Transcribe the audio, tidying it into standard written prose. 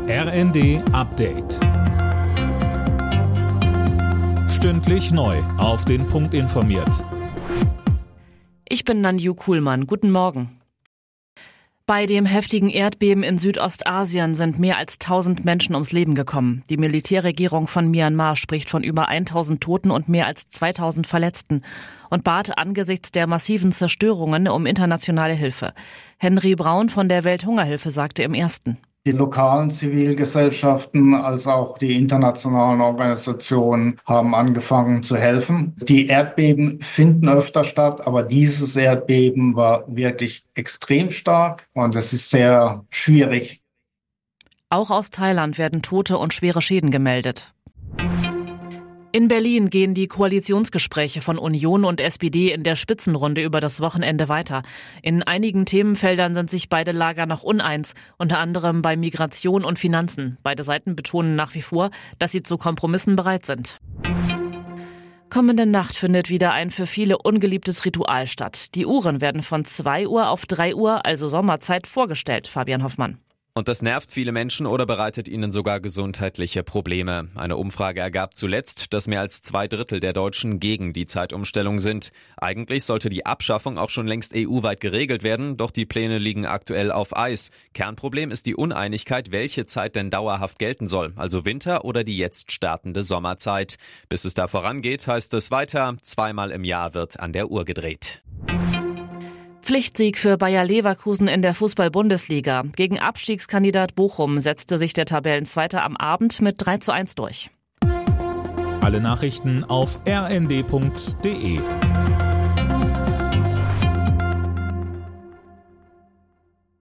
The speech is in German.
RND Update. Stündlich neu auf den Punkt informiert. Ich bin Nanju Kuhlmann. Guten Morgen. Bei dem heftigen Erdbeben in Südostasien sind mehr als 1000 Menschen ums Leben gekommen. Die Militärregierung von Myanmar spricht von über 1000 Toten und mehr als 2000 Verletzten und bat angesichts der massiven Zerstörungen um internationale Hilfe. Henry Braun von der Welthungerhilfe sagte im Ersten: Die lokalen Zivilgesellschaften als auch die internationalen Organisationen haben angefangen zu helfen. Die Erdbeben finden öfter statt, aber dieses Erdbeben war wirklich extrem stark und es ist sehr schwierig. Auch aus Thailand werden Tote und schwere Schäden gemeldet. In Berlin gehen die Koalitionsgespräche von Union und SPD in der Spitzenrunde über das Wochenende weiter. In einigen Themenfeldern sind sich beide Lager noch uneins, unter anderem bei Migration und Finanzen. Beide Seiten betonen nach wie vor, dass sie zu Kompromissen bereit sind. Kommende Nacht findet wieder ein für viele ungeliebtes Ritual statt. Die Uhren werden von 2 Uhr auf 3 Uhr, also Sommerzeit, vorgestellt. Fabian Hoffmann. Und das nervt viele Menschen oder bereitet ihnen sogar gesundheitliche Probleme. Eine Umfrage ergab zuletzt, dass mehr als 2/3 der Deutschen gegen die Zeitumstellung sind. Eigentlich sollte die Abschaffung auch schon längst EU-weit geregelt werden, doch die Pläne liegen aktuell auf Eis. Kernproblem ist die Uneinigkeit, welche Zeit denn dauerhaft gelten soll, also Winter oder die jetzt startende Sommerzeit. Bis es da vorangeht, heißt es weiter, 2-mal im Jahr wird an der Uhr gedreht. Pflichtsieg für Bayer Leverkusen in der Fußball-Bundesliga. Gegen Abstiegskandidat Bochum setzte sich der Tabellenzweite am Abend mit 3:1 durch. Alle Nachrichten auf rnd.de.